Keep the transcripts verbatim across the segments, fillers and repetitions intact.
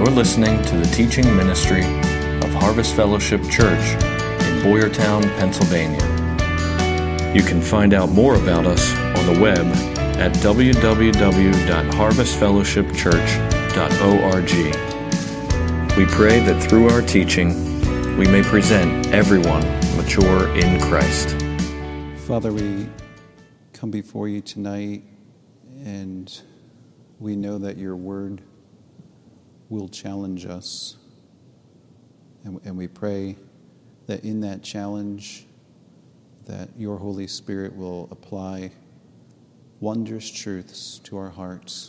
You're listening to the teaching ministry of Harvest Fellowship Church in Boyertown, Pennsylvania. You can find out more about us on the web at w w w dot harvest fellowship church dot org. We pray that through our teaching, we may present everyone mature in Christ. Father, we come before you tonight, and we know that your word will challenge us. And, and we pray that in that challenge, that your Holy Spirit will apply wondrous truths to our hearts.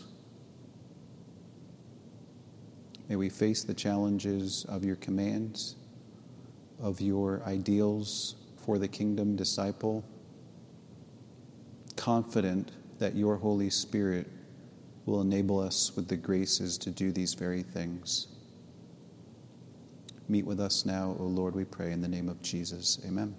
May we face the challenges of your commands, of your ideals for the kingdom disciple, confident that your Holy Spirit will enable us with the graces to do these very things. Meet with us now, O Lord, we pray, in the name of Jesus. Amen.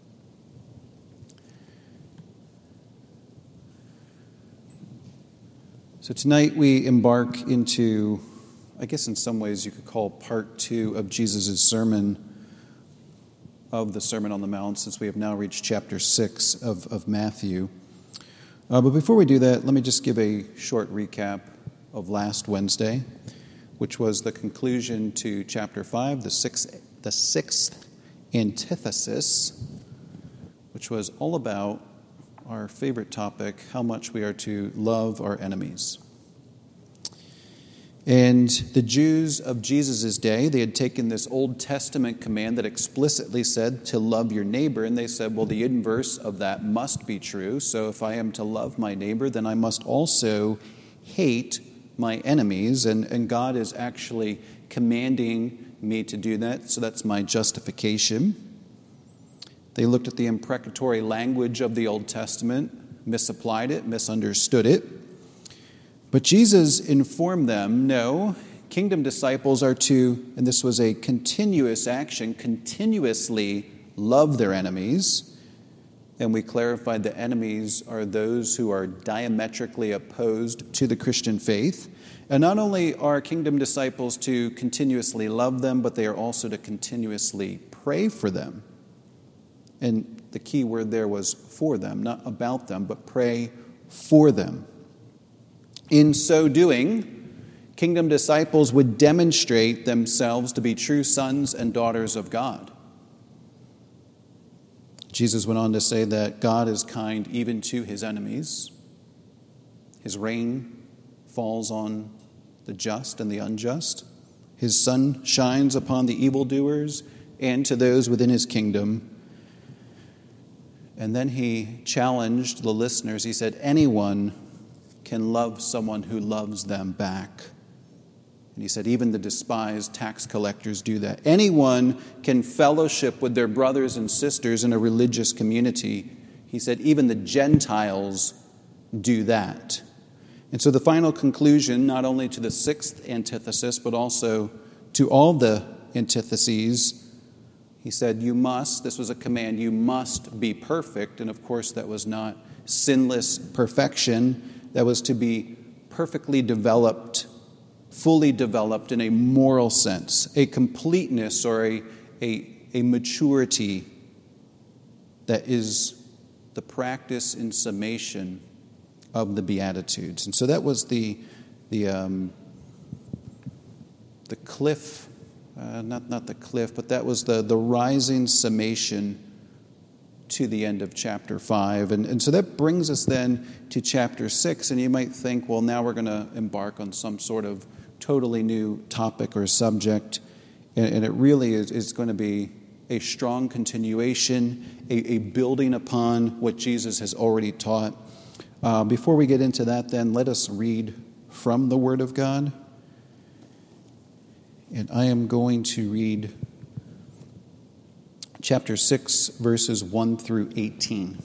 So tonight we embark into, I guess in some ways you could call part two of Jesus' sermon, of the Sermon on the Mount, since we have now reached chapter six of, of Matthew. Uh, but before we do that, let me just give a short recap of last Wednesday, which was the conclusion to chapter five, the sixth, the sixth antithesis, which was all about our favorite topic, how much we are to love our enemies. And the Jews of Jesus' day, they had taken this Old Testament command that explicitly said to love your neighbor, and they said, well, the inverse of that must be true. So if I am to love my neighbor, then I must also hate my enemies. And, and God is actually commanding me to do that, so that's my justification. They looked at the imprecatory language of the Old Testament, misapplied it, misunderstood it. But Jesus informed them, no, kingdom disciples are to, and this was a continuous action, continuously love their enemies. And we clarified that enemies are those who are diametrically opposed to the Christian faith. And not only are kingdom disciples to continuously love them, but they are also to continuously pray for them. And the key word there was for them, not about them, but pray for them. In so doing, kingdom disciples would demonstrate themselves to be true sons and daughters of God. Jesus went on to say that God is kind even to his enemies. His rain falls on the just and the unjust. His sun shines upon the evildoers and to those within his kingdom. And then he challenged the listeners. He said, anyone can love someone who loves them back. And he said, even the despised tax collectors do that. Anyone can fellowship with their brothers and sisters in a religious community. He said, even the Gentiles do that. And so the final conclusion, not only to the sixth antithesis, but also to all the antitheses, he said, you must, this was a command, you must be perfect. And of course, that was not sinless perfection. That was to be perfectly developed, fully developed in a moral sense, a completeness or a, a, a maturity that is the practice in summation of the Beatitudes. And so that was the the um, the cliff, uh, not not the cliff, but that was the, the rising summation to the end of chapter five. And, and so that brings us then to chapter six. And you might think, well, now we're going to embark on some sort of totally new topic or subject. And, and it really is, is going to be a strong continuation, a, a building upon what Jesus has already taught. Uh, before we get into that, then, let us read from the Word of God. And I am going to read chapter six, verses one through eighteen.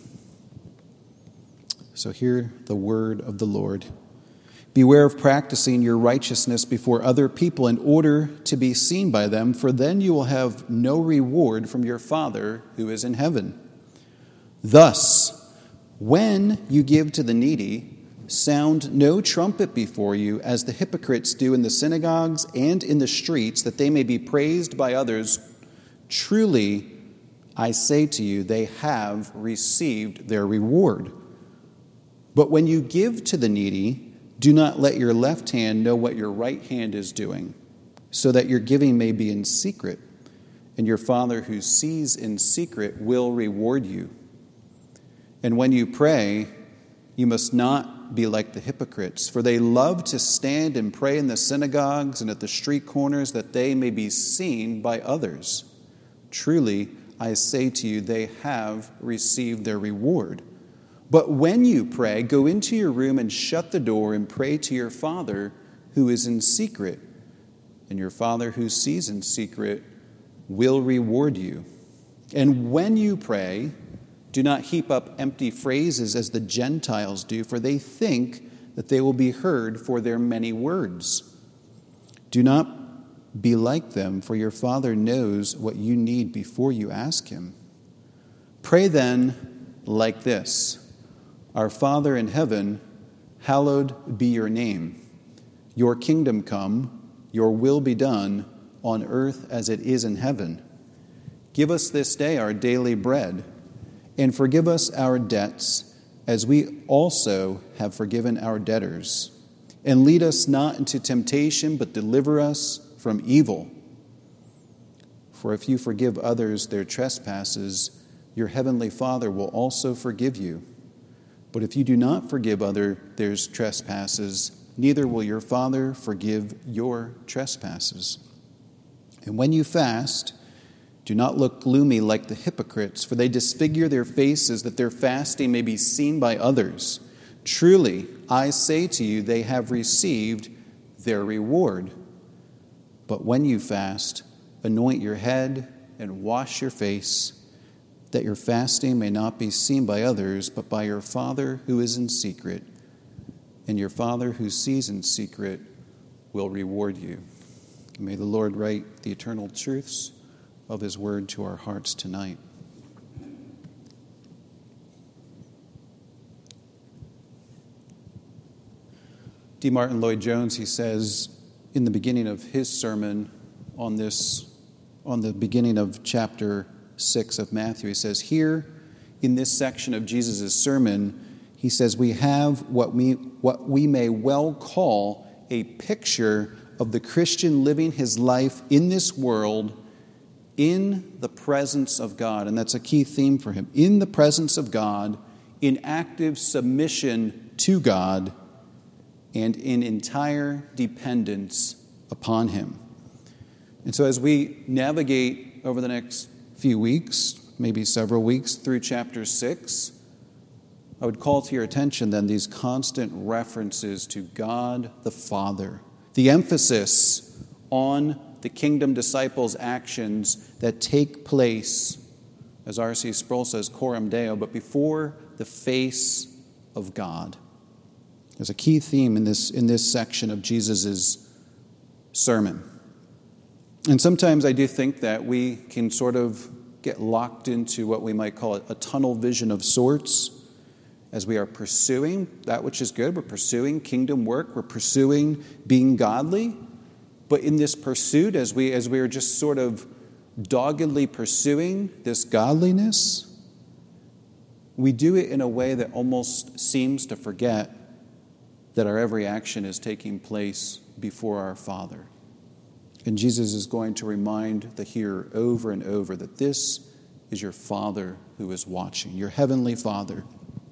So hear the word of the Lord. Beware of practicing your righteousness before other people in order to be seen by them, for then you will have no reward from your Father who is in heaven. Thus, when you give to the needy, Sound no trumpet before you, as the hypocrites do in the synagogues and in the streets, that they may be praised by others. Truly, I say to you, they have received their reward. But when you give to the needy, do not let your left hand know what your right hand is doing, so that your giving may be in secret, and your Father who sees in secret will reward you. And when you pray, you must not be like the hypocrites, for they love to stand and pray in the synagogues and at the street corners, that they may be seen by others. Truly, I say to you, they have received their reward. But when you pray, go into your room and shut the door and pray to your Father who is in secret. And your Father who sees in secret will reward you. And when you pray, do not heap up empty phrases as the Gentiles do, for they think that they will be heard for their many words. Do not be like them, for your Father knows what you need before you ask him. Pray then like this: Our Father in heaven, hallowed be your name. Your kingdom come, your will be done, on earth as it is in heaven. Give us this day our daily bread, and forgive us our debts, as we also have forgiven our debtors. And lead us not into temptation, but deliver us from evil. For if you forgive others their trespasses, your heavenly Father will also forgive you. But if you do not forgive others their trespasses, neither will your Father forgive your trespasses. And when you fast, do not look gloomy like the hypocrites, for they disfigure their faces that their fasting may be seen by others. Truly, I say to you, they have received their reward. But when you fast, anoint your head and wash your face, that your fasting may not be seen by others, but by your Father who is in secret. And your Father who sees in secret will reward you. May the Lord write the eternal truths of his word to our hearts tonight. D. Martin Lloyd-Jones, he says in the beginning of his sermon on this, on the beginning of chapter six of Matthew, he says, here in this section of Jesus' sermon, he says, we have what we, what we may well call a picture of the Christian living his life in this world in the presence of God. And that's a key theme for him. In the presence of God, in active submission to God, and in entire dependence upon him. And so as we navigate over the next few weeks, maybe several weeks, through chapter six, I would call to your attention then these constant references to God the Father, the emphasis on the kingdom disciples' actions that take place, as R C Sproul says, coram Deo, but before the face of God. There's a key theme in this, in this section of Jesus' sermon. And sometimes I do think that we can sort of get locked into what we might call a tunnel vision of sorts as we are pursuing that which is good. We're pursuing kingdom work. We're pursuing being godly. But in this pursuit, as we as we are just sort of doggedly pursuing this godliness, we do it in a way that almost seems to forget that our every action is taking place before our Father. And Jesus is going to remind the hearer over and over that this is your Father who is watching, your heavenly Father.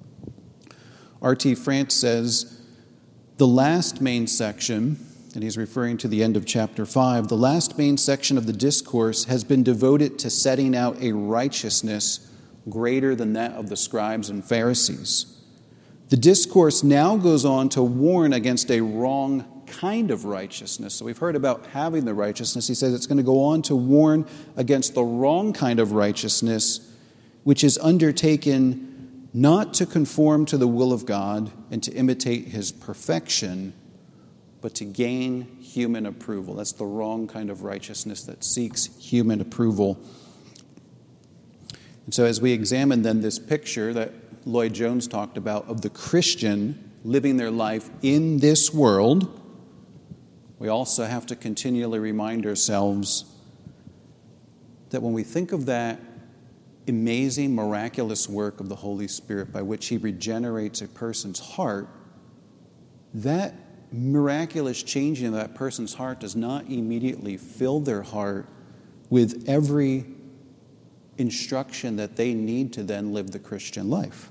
R T France says, the last main section, and he's referring to the end of chapter five, the last main section of the discourse has been devoted to setting out a righteousness greater than that of the scribes and Pharisees. The discourse now goes on to warn against a wrong kind of righteousness. So we've heard about having the righteousness. He says it's going to go on to warn against the wrong kind of righteousness, which is undertaken not to conform to the will of God and to imitate his perfection, but to gain human approval. That's the wrong kind of righteousness that seeks human approval. And so as we examine then this picture that Lloyd-Jones talked about of the Christian living their life in this world, we also have to continually remind ourselves that when we think of that amazing, miraculous work of the Holy Spirit by which He regenerates a person's heart, that miraculous changing of that person's heart does not immediately fill their heart with every instruction that they need to then live the Christian life.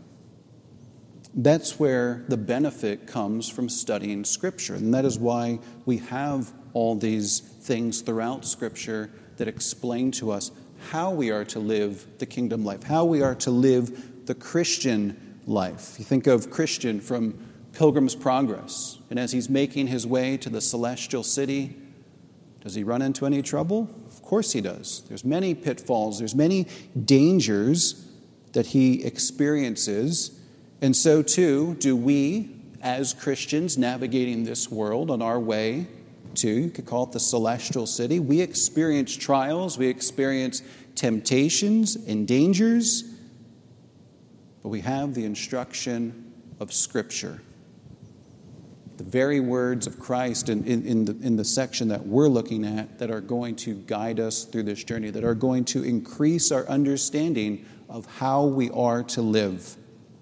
That's where the benefit comes from studying Scripture. And that is why we have all these things throughout Scripture that explain to us how we are to live the kingdom life, how we are to live the Christian life. You think of Christian from Pilgrim's Progress, and as he's making his way to the celestial city, does he run into any trouble? Of course he does. There's many pitfalls, there's many dangers that he experiences, and so too do we, as Christians navigating this world on our way to, you could call it the celestial city. We experience trials, we experience temptations and dangers, but we have the instruction of Scripture. The very words of Christ in, in, in, the, in the section that we're looking at that are going to guide us through this journey, that are going to increase our understanding of how we are to live.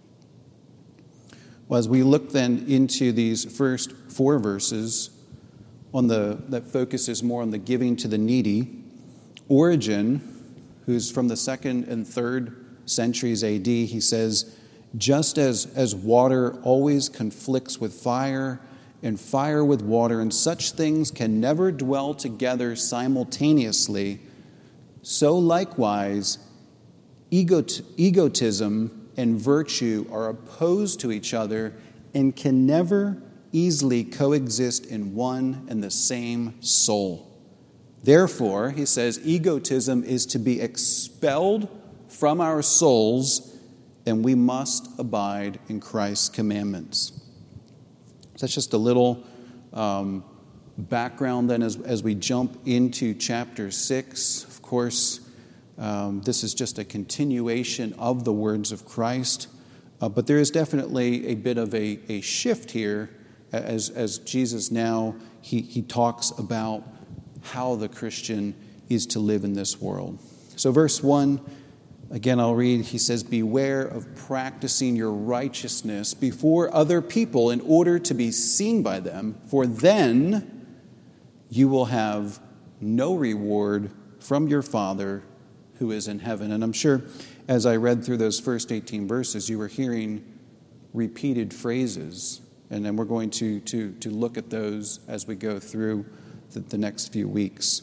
Well, as we look then into these first four verses on the that focuses more on the giving to the needy, Origen, who's from the second and third centuries A D, he says, just as, as water always conflicts with fire, and fire with water, and such things can never dwell together simultaneously, so likewise egot- egotism and virtue are opposed to each other and can never easily coexist in one and the same soul. Therefore, he says, egotism is to be expelled from our souls, and we must abide in Christ's commandments. So that's just a little um, background then as, as we jump into chapter six. Of course, um, this is just a continuation of the words of Christ, uh, but there is definitely a bit of a, a shift here as, as Jesus now, he, he talks about how the Christian is to live in this world. So verse one, again, I'll read. He says, beware of practicing your righteousness before other people in order to be seen by them, for then you will have no reward from your Father who is in heaven. And I'm sure as I read through those first eighteen verses, you were hearing repeated phrases. And then we're going to, to, to look at those as we go through the, the next few weeks.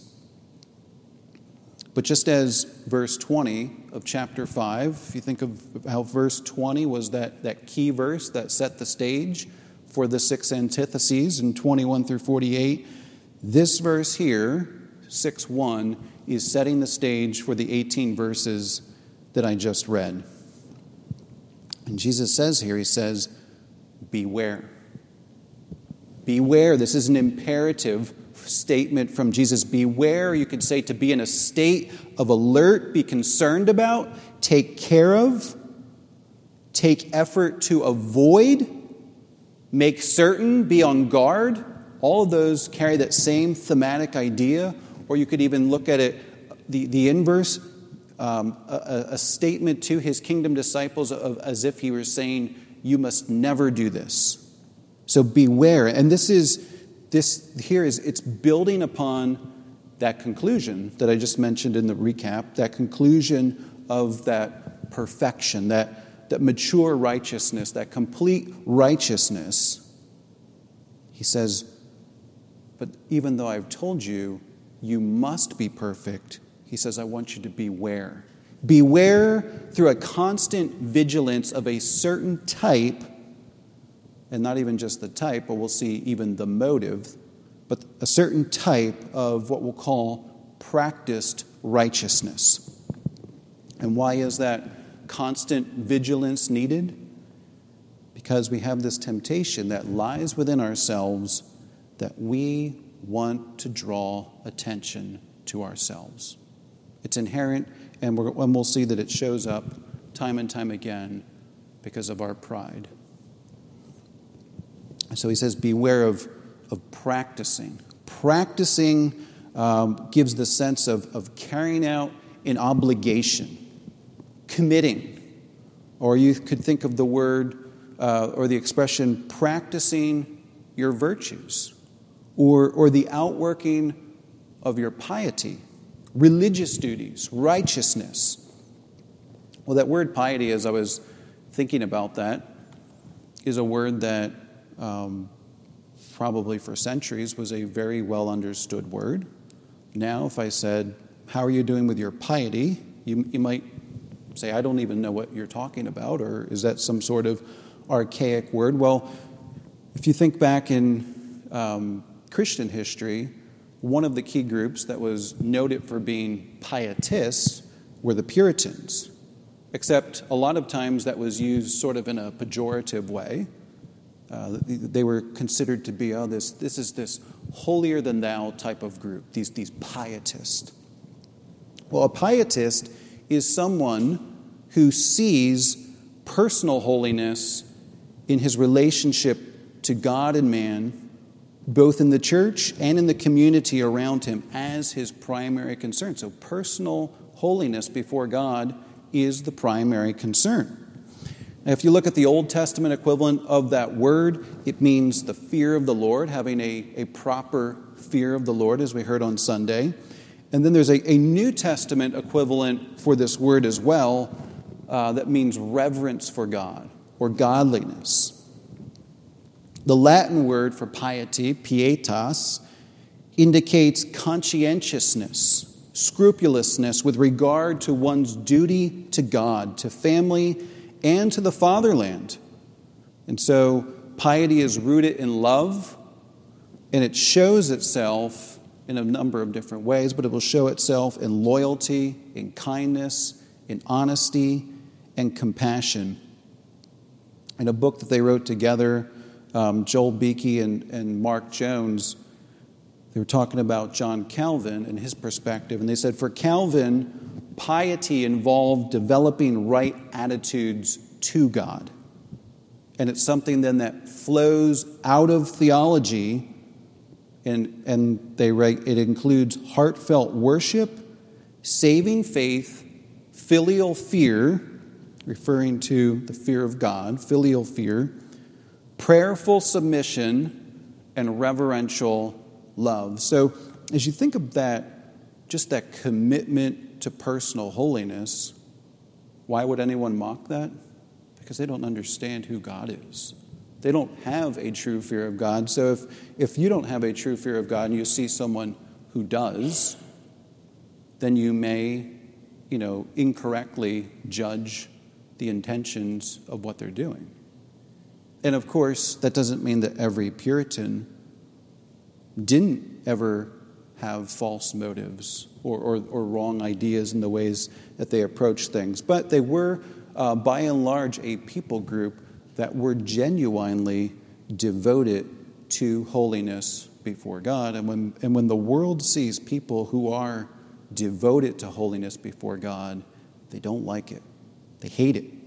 But just as verse twenty of chapter five, if you think of how verse twenty was that, that key verse that set the stage for the six antitheses in twenty-one through forty-eight, this verse here, six one, is setting the stage for the eighteen verses that I just read. And Jesus says here, he says, beware. Beware. This is an imperative statement from Jesus. Beware, you could say, to be in a state of alert, be concerned about, take care of, take effort to avoid, make certain, be on guard. All of those carry that same thematic idea. Or you could even look at it, the, the inverse, um, a, a statement to his kingdom disciples of, as if he was saying, you must never do this. So beware. And this is, this here is, it's building upon that conclusion that I just mentioned in the recap, that conclusion of that perfection, that, that mature righteousness, that complete righteousness. He says, but even though I've told you, you must be perfect, he says, I want you to beware. Beware through a constant vigilance of a certain type, and not even just the type, but we'll see even the motive, but a certain type of what we'll call practiced righteousness. And why is that constant vigilance needed? Because we have this temptation that lies within ourselves that we want to draw attention to ourselves. It's inherent, and, we're, and we'll see that it shows up time and time again because of our pride. So he says, beware of, of practicing. Practicing um, gives the sense of, of carrying out an obligation, committing. Or you could think of the word uh, or the expression practicing your virtues, or, or the outworking of your piety, religious duties, righteousness. Well, that word piety, as I was thinking about that, is a word that um, probably for centuries was a very well understood word. Now, if I said, how are you doing with your piety? You, you might say, I don't even know what you're talking about, or is that some sort of archaic word? Well, if you think back in um, Christian history, one of the key groups that was noted for being pietists were the Puritans, except a lot of times that was used sort of in a pejorative way. Uh, they were considered to be, oh, this this is this holier-than-thou type of group, these, these pietists. Well, a pietist is someone who sees personal holiness in his relationship to God and man, both in the church and in the community around him, as his primary concern. So personal holiness before God is the primary concern. Now, if you look at the Old Testament equivalent of that word, it means the fear of the Lord, having a, a proper fear of the Lord, as we heard on Sunday. And then there's a, a New Testament equivalent for this word as well, uh, that means reverence for God or godliness. The Latin word for piety, pietas, indicates conscientiousness, scrupulousness with regard to one's duty to God, to family, and to the fatherland. And so piety is rooted in love, and it shows itself in a number of different ways, but it will show itself in loyalty, in kindness, in honesty, and compassion. In a book that they wrote together, um, Joel Beeke and, and Mark Jones, they were talking about John Calvin and his perspective, and they said, for Calvin, piety involved developing right attitudes to God. And it's something then that flows out of theology, and, and they write, it includes heartfelt worship, saving faith, filial fear, referring to the fear of God, filial fear, prayerful submission, and reverential love. So as you think of that, just that commitment to personal holiness, why would anyone mock that? Because they don't understand who God is. They don't have a true fear of God. So if, if you don't have a true fear of God and you see someone who does, then you may, you know, incorrectly judge the intentions of what they're doing. And of course, that doesn't mean that every Puritan didn't ever have false motives or, or, or wrong ideas in the ways that they approach things. But they were, uh, by and large, a people group that were genuinely devoted to holiness before God. And when, and when the world sees people who are devoted to holiness before God, they don't like it. They hate it.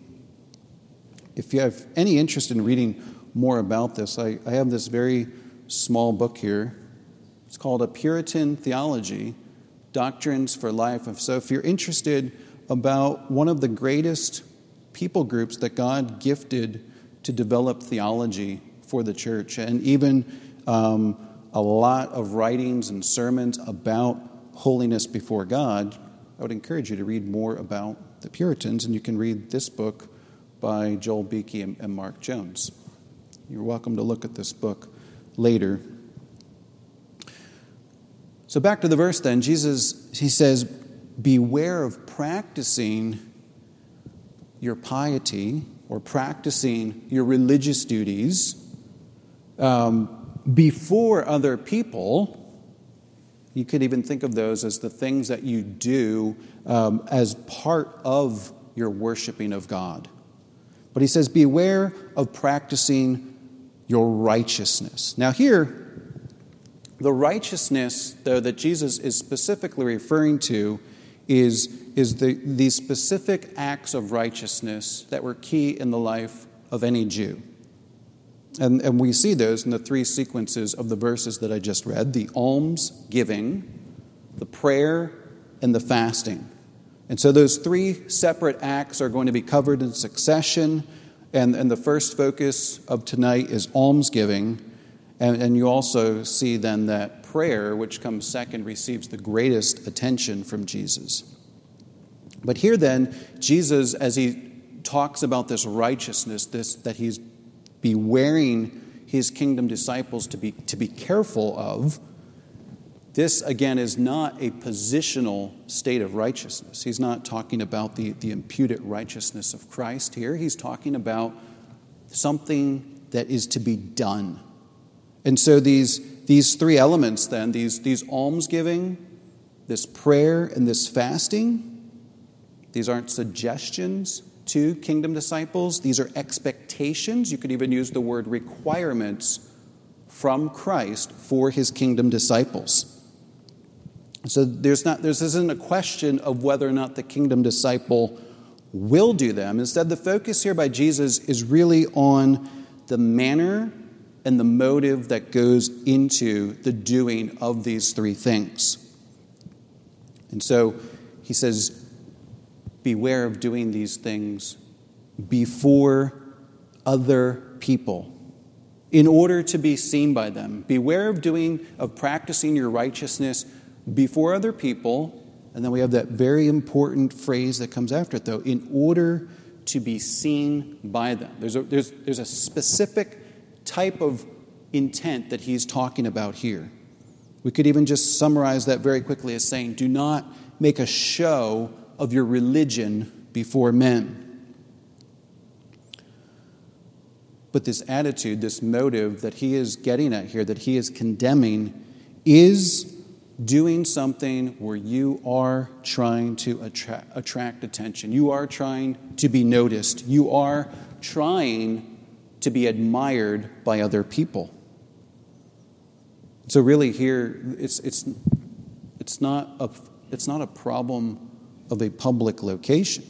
If you have any interest in reading more about this, I, I have this very small book here. It's called A Puritan Theology, Doctrines for Life. So if you're interested about one of the greatest people groups that God gifted to develop theology for the church, and even um, a lot of writings and sermons about holiness before God, I would encourage you to read more about the Puritans, and you can read this book by Joel Beeke and, and Mark Jones. You're welcome to look at this book later. So back to the verse then, Jesus, he says, beware of practicing your piety or practicing your religious duties um, before other people. You could even think of those as the things that you do um, as part of your worshiping of God. But he says, beware of practicing your righteousness. Now here, the righteousness, though, that Jesus is specifically referring to is, is the, these specific acts of righteousness that were key in the life of any Jew. And, and we see those in the three sequences of the verses that I just read: the alms giving, the prayer, and the fasting. And so those three separate acts are going to be covered in succession. And, and the first focus of tonight is almsgiving. And, and you also see then that prayer, which comes second, receives the greatest attention from Jesus. But here then, Jesus, as he talks about this righteousness, this that he's bewaring his kingdom disciples to be, to be careful of, this, again, is not a positional state of righteousness. He's not talking about the, the imputed righteousness of Christ here. He's talking about something that is to be done. And so these, these three elements then, these, these almsgiving, this prayer, and this fasting, these aren't suggestions to kingdom disciples. These are expectations. You could even use the word requirements from Christ for his kingdom disciples. So there's not, there's, this isn't a question of whether or not the kingdom disciple will do them. Instead, the focus here by Jesus is really on the manner and the motive that goes into the doing of these three things. And so he says, beware of doing these things before other people in order to be seen by them. Beware of doing, of practicing your righteousness before other people. And then we have that very important phrase that comes after it, though, in order to be seen by them. There's a, there's, there's a specific type of intent that he's talking about here. We could even just summarize that very quickly as saying, do not make a show of your religion before men. But this attitude, this motive that he is getting at here, that he is condemning, is doing something where you are trying to attract, attract attention. You are trying to be noticed. You are trying to be admired by other people. So really here, it's it's it's not a it's not a problem of a public location.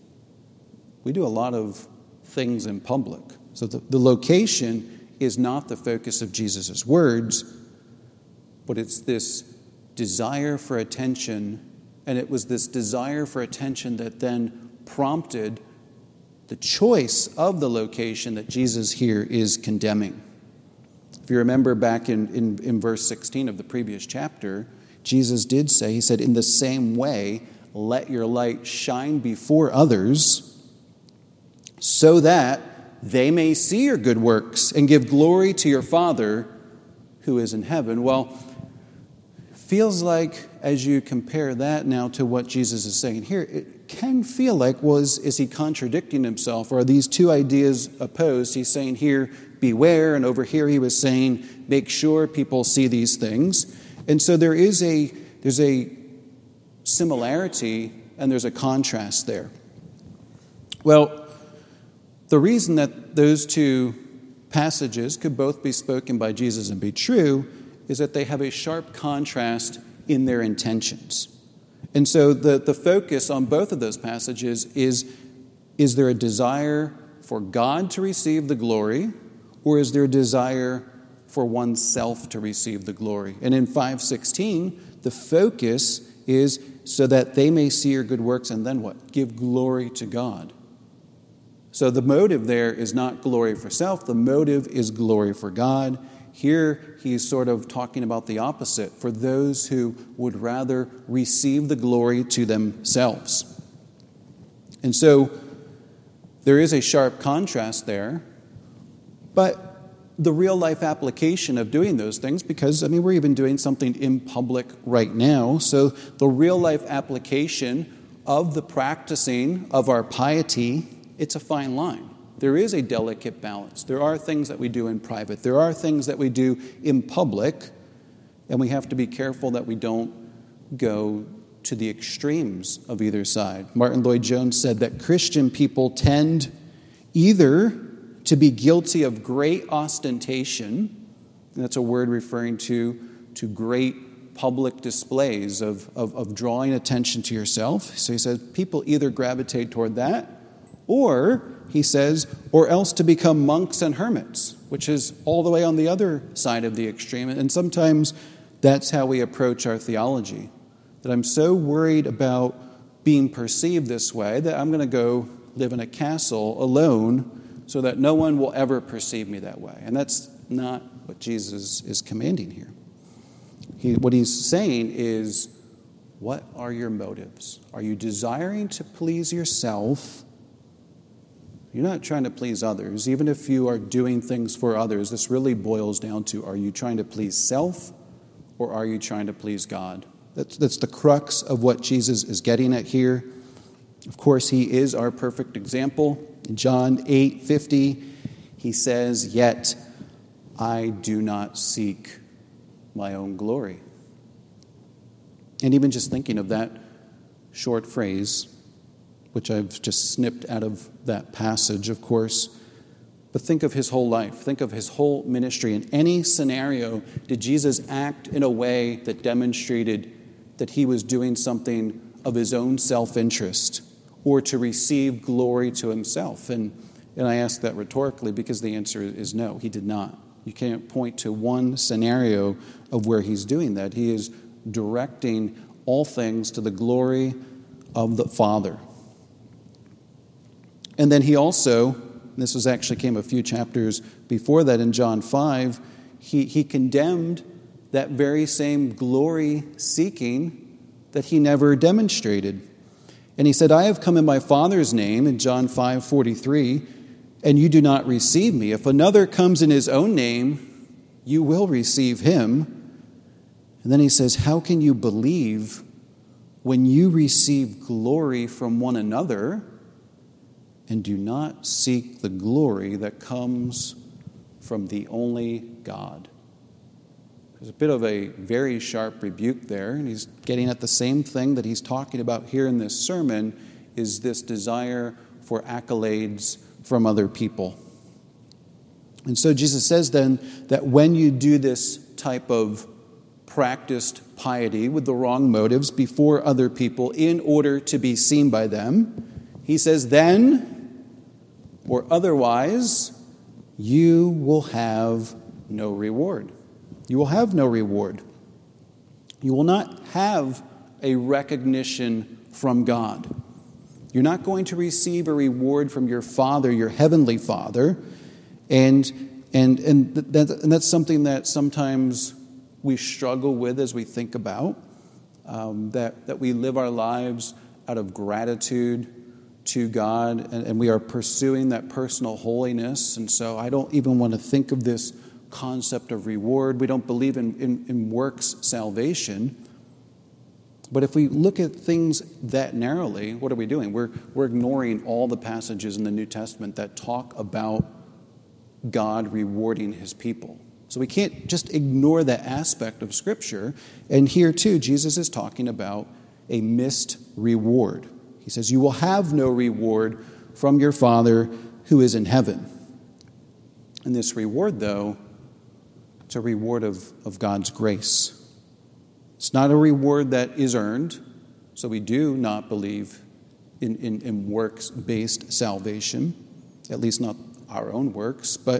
We do a lot of things in public. So the, the location is not the focus of Jesus' words, but it's this desire for attention, and it was this desire for attention that then prompted the choice of the location that Jesus here is condemning. If you remember back in, in, in verse sixteen of the previous chapter, Jesus did say, he said, in the same way, let your light shine before others so that they may see your good works and give glory to your Father who is in heaven. Well, feels like as you compare that now to what Jesus is saying here, it can feel like, was is he contradicting himself? Or are these two ideas opposed? He's saying here, beware, and over here he was saying, make sure people see these things. And so there is a there's a similarity and there's a contrast there. Well, the reason that those two passages could both be spoken by Jesus and be true is that they have a sharp contrast in their intentions. And so the, the focus on both of those passages is, is there a desire for God to receive the glory, or is there a desire for oneself to receive the glory? And in five sixteen, the focus is so that they may see your good works and then what? Give glory to God. So the motive there is not glory for self. The motive is glory for God. Here he's sort of talking about the opposite, for those who would rather receive the glory to themselves. And so there is a sharp contrast there, but the real life application of doing those things, because, I mean, we're even doing something in public right now, so the real life application of the practicing of our piety, it's a fine line. There is a delicate balance. There are things that we do in private. There are things that we do in public, and we have to be careful that we don't go to the extremes of either side. Martin Lloyd-Jones said that Christian people tend either to be guilty of great ostentation, and that's a word referring to, to great public displays of, of, of drawing attention to yourself. So he says people either gravitate toward that, Or, he says, or else to become monks and hermits, which is all the way on the other side of the extreme. And sometimes that's how we approach our theology, that I'm so worried about being perceived this way that I'm going to go live in a castle alone so that no one will ever perceive me that way. And that's not what Jesus is commanding here. He, what he's saying is, what are your motives? Are you desiring to please yourself? You're not trying to please others. Even if you are doing things for others, this really boils down to, are you trying to please self or are you trying to please God? That's, that's the crux of what Jesus is getting at here. Of course, he is our perfect example. In John eight fifty, he says, "Yet I do not seek my own glory." And even just thinking of that short phrase, which I've just snipped out of that passage, of course, but think of his whole life. Think of his whole ministry. In any scenario, did Jesus act in a way that demonstrated that he was doing something of his own self-interest or to receive glory to himself? And, and I ask that rhetorically because the answer is no, he did not. You can't point to one scenario of where he's doing that. He is directing all things to the glory of the Father. And then he also, this was actually came a few chapters before that in John five, he, he condemned that very same glory-seeking that he never demonstrated. And he said, "I have come in my Father's name," in John five forty-three, "and you do not receive me. If another comes in his own name, you will receive him." And then he says, "How can you believe when you receive glory from one another and do not seek the glory that comes from the only God?" There's a bit of a very sharp rebuke there, and he's getting at the same thing that he's talking about here in this sermon, is this desire for accolades from other people. And so Jesus says then that when you do this type of practiced piety with the wrong motives before other people in order to be seen by them, he says, then or otherwise, you will have no reward. You will have no reward. You will not have a recognition from God. You're not going to receive a reward from your Father, your heavenly Father. And, and, and, that, and that's something that sometimes we struggle with as we think about, um, that, that we live our lives out of gratitude to God, and, and we are pursuing that personal holiness. And so I don't even want to think of this concept of reward. We don't believe in, in, in works salvation. But if we look at things that narrowly, what are we doing? We're, we're ignoring all the passages in the New Testament that talk about God rewarding his people. So we can't just ignore that aspect of Scripture. And here too, Jesus is talking about a missed reward. He says, you will have no reward from your Father who is in heaven. And this reward, though, it's a reward of, of God's grace. It's not a reward that is earned, so we do not believe in, in, in works-based salvation, at least not our own works. But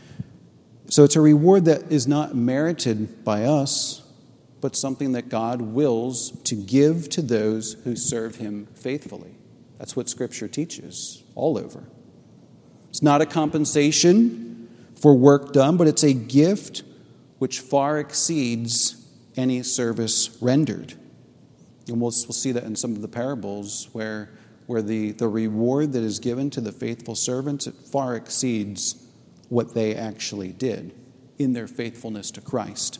so it's a reward that is not merited by us, but something that God wills to give to those who serve him faithfully. That's what Scripture teaches all over. It's not a compensation for work done, but it's a gift which far exceeds any service rendered. And we'll, we'll see that in some of the parables where, where the, the reward that is given to the faithful servants, it far exceeds what they actually did in their faithfulness to Christ.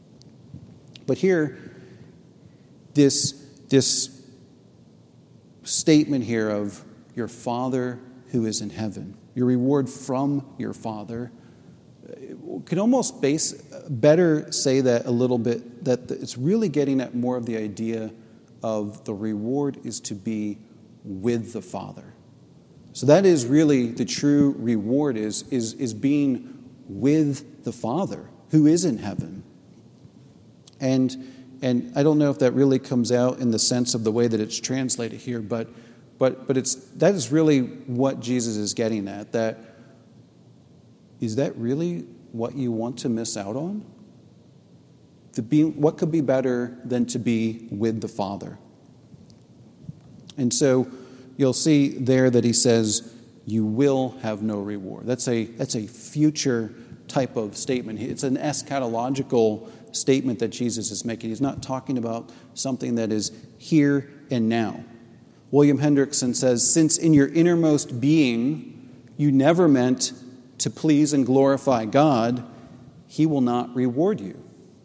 But here, this, this statement here of your Father who is in heaven, your reward from your Father, could almost base, better say that a little bit, that it's really getting at more of the idea of the reward is to be with the Father. So that is really the true reward, is, is, is being with the Father who is in heaven. And, and I don't know if that really comes out in the sense of the way that it's translated here, but, But but it's that is really what Jesus is getting at. That is that really what you want to miss out on? To be, what could be better than to be with the Father? And so you'll see there that he says, you will have no reward. That's a that's a future type of statement. It's an eschatological statement that Jesus is making. He's not talking about something that is here and now. William Hendrickson says, since in your innermost being you never meant to please and glorify God, he will not reward you.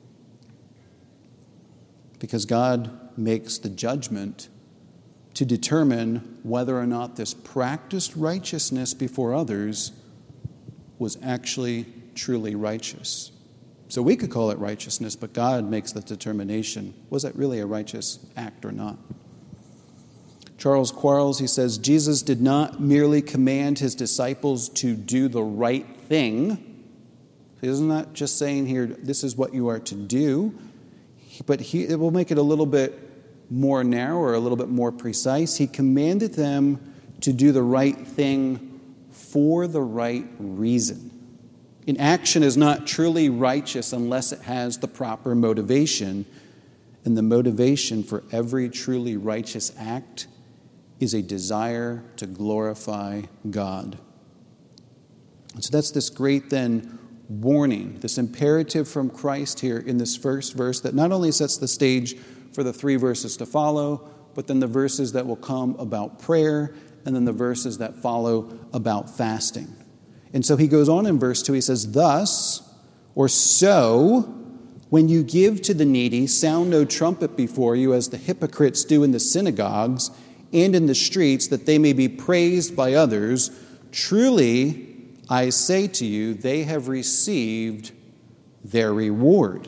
Because God makes the judgment to determine whether or not this practiced righteousness before others was actually truly righteous. So we could call it righteousness, but God makes the determination. Was that really a righteous act or not? Charles Quarles, he says, Jesus did not merely command his disciples to do the right thing. He's not just saying here, this is what you are to do. But he, it will make it a little bit more narrow or a little bit more precise. He commanded them to do the right thing for the right reason. An action is not truly righteous unless it has the proper motivation. And the motivation for every truly righteous act is a desire to glorify God. And so that's this great then warning, this imperative from Christ here in this first verse that not only sets the stage for the three verses to follow, but then the verses that will come about prayer, and then the verses that follow about fasting. And so he goes on in verse two, he says, thus, or so, when you give to the needy, sound no trumpet before you, as the hypocrites do in the synagogues and in the streets, that they may be praised by others. Truly, I say to you, they have received their reward.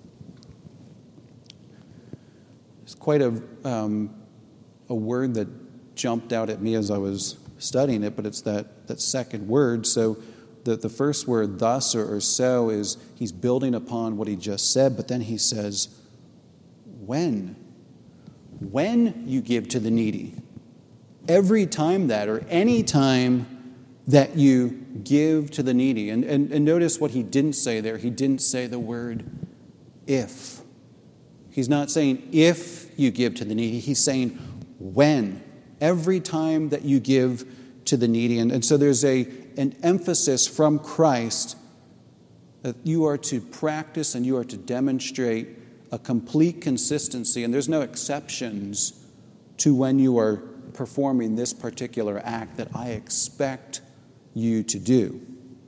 It's quite a, um, a word that jumped out at me as I was studying it, but it's that, that second word. So the, the first word, thus or, or so, is he's building upon what he just said, but then he says, when? When you give to the needy. Every time that, or any time that you give to the needy. And, and, and notice what he didn't say there. He didn't say the word if. He's not saying if you give to the needy. He's saying when. Every time that you give to the needy. And, and so there's a an emphasis from Christ that you are to practice and you are to demonstrate a complete consistency. And there's no exceptions to when you are performing this particular act that I expect you to do.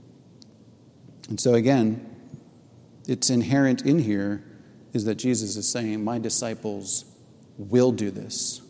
And so again, it's inherent in here is that Jesus is saying, my disciples will do this,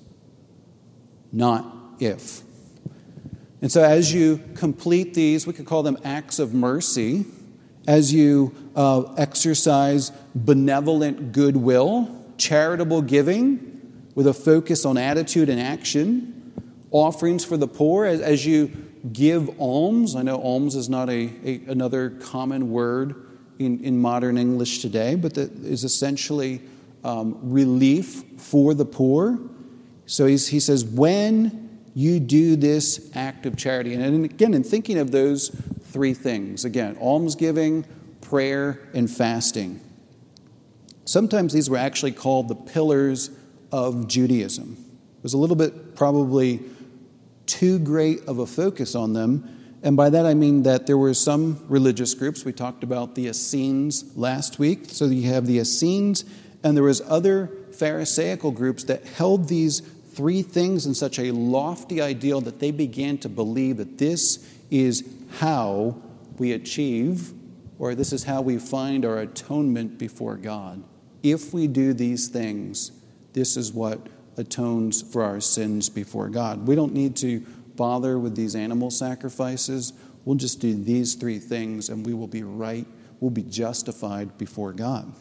not if. And so as you complete these, we could call them acts of mercy, as you uh, exercise benevolent goodwill, charitable giving with a focus on attitude and action, offerings for the poor, as, as you give alms. I know alms is not a, a another common word in, in modern English today, but that is essentially um, relief for the poor. So he's, he says, when you do this act of charity, and again, in thinking of those three things, again, almsgiving, prayer, and fasting. Sometimes these were actually called the pillars of Judaism. It was a little bit probably too great of a focus on them. And by that I mean that there were some religious groups. We talked about the Essenes last week. So you have the Essenes, and there was other Pharisaical groups that held these three things in such a lofty ideal that they began to believe that this is how we achieve, or this is how we find our atonement before God. If we do these things, this is what atones for our sins before God. We don't need to bother with these animal sacrifices. We'll just do these three things and we will be right, we'll be justified before God.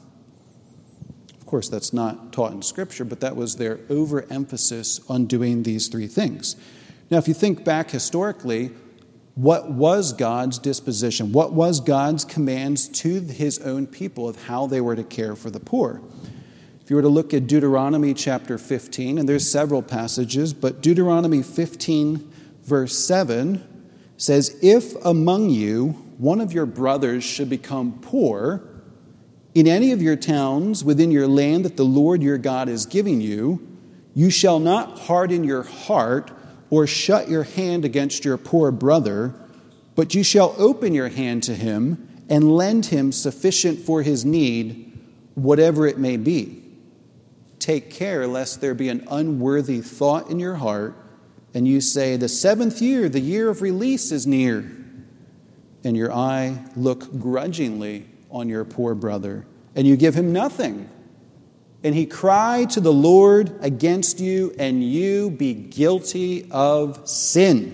Of course, that's not taught in Scripture, but that was their overemphasis on doing these three things. Now, if you think back historically, what was God's disposition? What was God's commands to his own people of how they were to care for the poor? If If you were to look at Deuteronomy chapter fifteen, and there's several passages, but Deuteronomy fifteen, verse seven says, "If among you one of your brothers should become poor in any of your towns within your land that the Lord your God is giving you, you shall not harden your heart or shut your hand against your poor brother, but you shall open your hand to him and lend him sufficient for his need, whatever it may be. Take care lest there be an unworthy thought in your heart, and you say, 'The seventh year, the year of release, is near,' and your eye look grudgingly on your poor brother, and you give him nothing. And he cry to the Lord against you, and you be guilty of sin.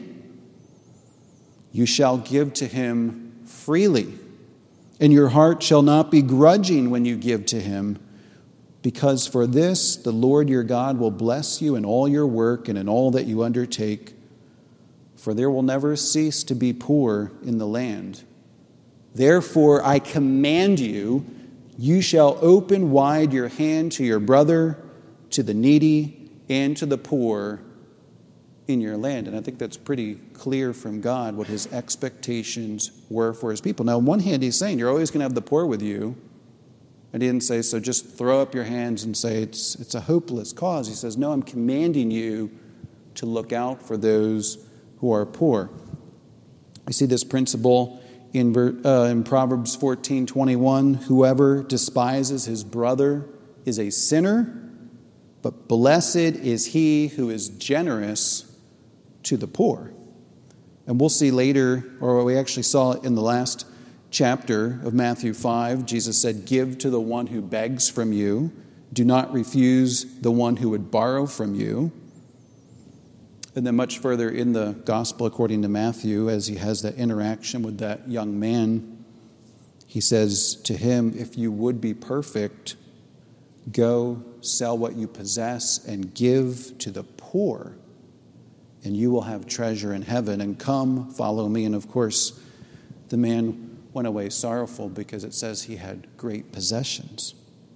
You shall give to him freely, and your heart shall not be grudging when you give to him, because for this the Lord your God will bless you in all your work and in all that you undertake. For there will never cease to be poor in the land. Therefore I command you, you shall open wide your hand to your brother, to the needy, and to the poor in your land." And I think that's pretty clear from God what his expectations were for his people. Now, on one hand, he's saying you're always going to have the poor with you. And he didn't say, so just throw up your hands and say it's, it's a hopeless cause. He says, no, I'm commanding you to look out for those who are poor. We see this principle in, uh, in Proverbs fourteen twenty-one. "Whoever despises his brother is a sinner, but blessed is he who is generous to the poor." And we'll see later, or we actually saw it in the last chapter of Matthew five, Jesus said, "Give to the one who begs from you. Do not refuse the one who would borrow from you." And then much further in the gospel according to Matthew, as he has that interaction with that young man, he says to him, "If you would be perfect, go sell what you possess and give to the poor, and you will have treasure in heaven, and come, follow me." And of course, the man went away sorrowful because it says he had great possessions.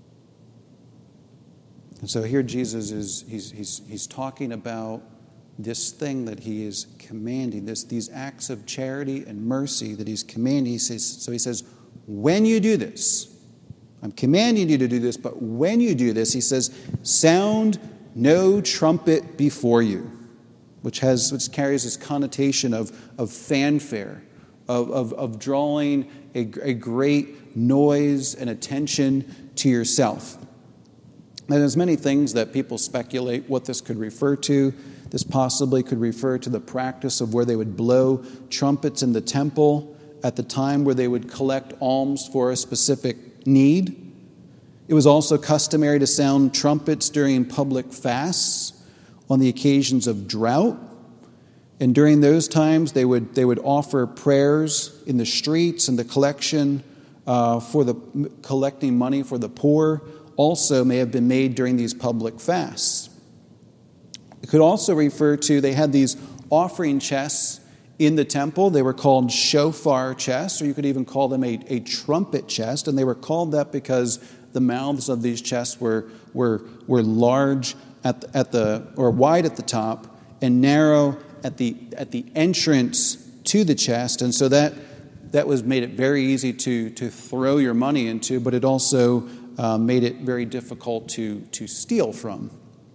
And so here Jesus is, he's, he's, he's talking about this thing that he is commanding, this, these acts of charity and mercy that he's commanding. He says, so he says, when you do this, I'm commanding you to do this, but when you do this, he says, sound no trumpet before you, which has which carries this connotation of, of fanfare, of, of, of drawing a, a great noise and attention to yourself. And there's many things that people speculate what this could refer to. This possibly could refer to the practice of where they would blow trumpets in the temple at the time where they would collect alms for a specific need. It was also customary to sound trumpets during public fasts on the occasions of drought. And during those times, they would they would offer prayers in the streets, and the collection uh, for the collecting money for the poor also may have been made during these public fasts. It could also refer to, they had these offering chests in the temple. They were called shofar chests, or you could even call them a, a trumpet chest. And they were called that because the mouths of these chests were were were large at the, at the or wide at the top and narrow at the at the entrance to the chest. And so that that was made it very easy to to throw your money into, but it also uh, made it very difficult to to steal from.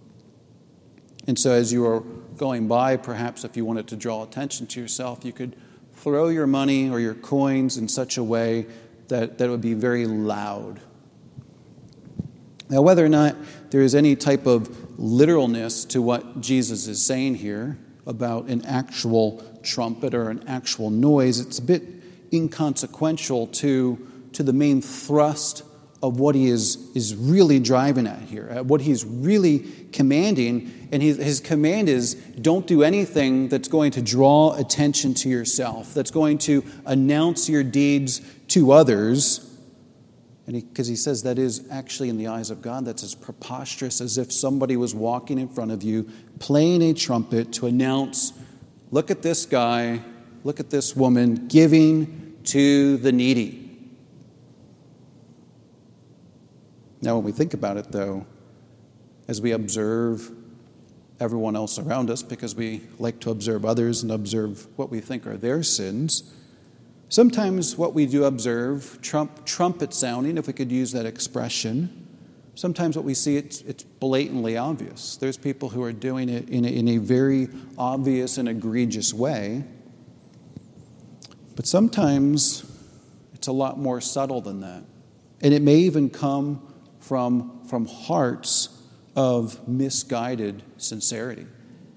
And so as you were going by, perhaps if you wanted to draw attention to yourself, you could throw your money or your coins in such a way that, that it would be very loud. Now, whether or not there is any type of literalness to what Jesus is saying here about an actual trumpet or an actual noise, it's a bit inconsequential to, to the main thrust of what he is, is really driving at here, at what he's really commanding. And his, his command is, don't do anything that's going to draw attention to yourself, that's going to announce your deeds to others. And because he, he says that is actually in the eyes of God, that's as preposterous as if somebody was walking in front of you, playing a trumpet to announce, look at this guy, look at this woman, giving to the needy. Now, when we think about it, though, as we observe everyone else around us, because we like to observe others and observe what we think are their sins, sometimes what we do observe, trump, trumpet sounding, if we could use that expression, sometimes what we see, it's, it's blatantly obvious. There's people who are doing it in a, in a very obvious and egregious way. But sometimes it's a lot more subtle than that. And it may even come from, from hearts of misguided sincerity.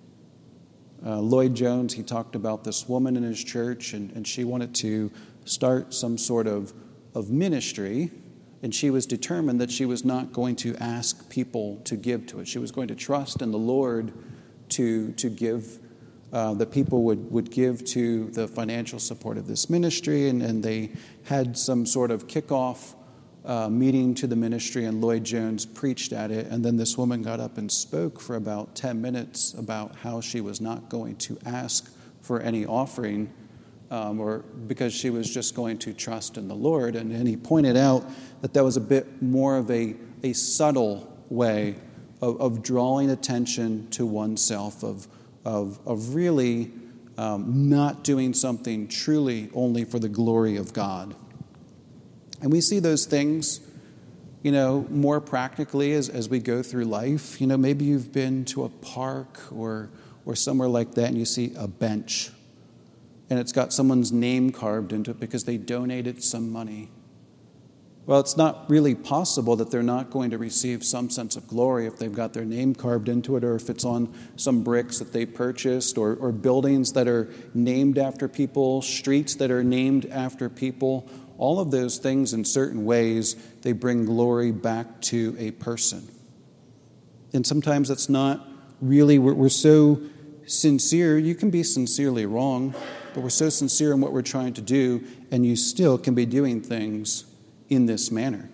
Uh, Lloyd Jones, he talked about this woman in his church, and, and she wanted to start some sort of, of ministry, and she was determined that she was not going to ask people to give to it. She was going to trust in the Lord to, to give, uh, that people would, would give to the financial support of this ministry, and, and they had some sort of kickoff uh, meeting to the ministry, and Lloyd Jones preached at it, and then this woman got up and spoke for about ten minutes about how she was not going to ask for any offering, Um, or because she was just going to trust in the Lord. And, and he pointed out that that was a bit more of a, a subtle way of, of drawing attention to oneself, of, of, of really um, not doing something truly only for the glory of God. And we see those things, you know, more practically as, as we go through life. You know, maybe you've been to a park or or somewhere like that, and you see a bench, and it's got someone's name carved into it because they donated some money. Well, it's not really possible that they're not going to receive some sense of glory if they've got their name carved into it, or if it's on some bricks that they purchased, or, or buildings that are named after people, streets that are named after people. All of those things, in certain ways, they bring glory back to a person. And sometimes it's not really, we're, we're so sincere. You can be sincerely wrong, but we're so sincere in what we're trying to do, and you still can be doing things in this manner.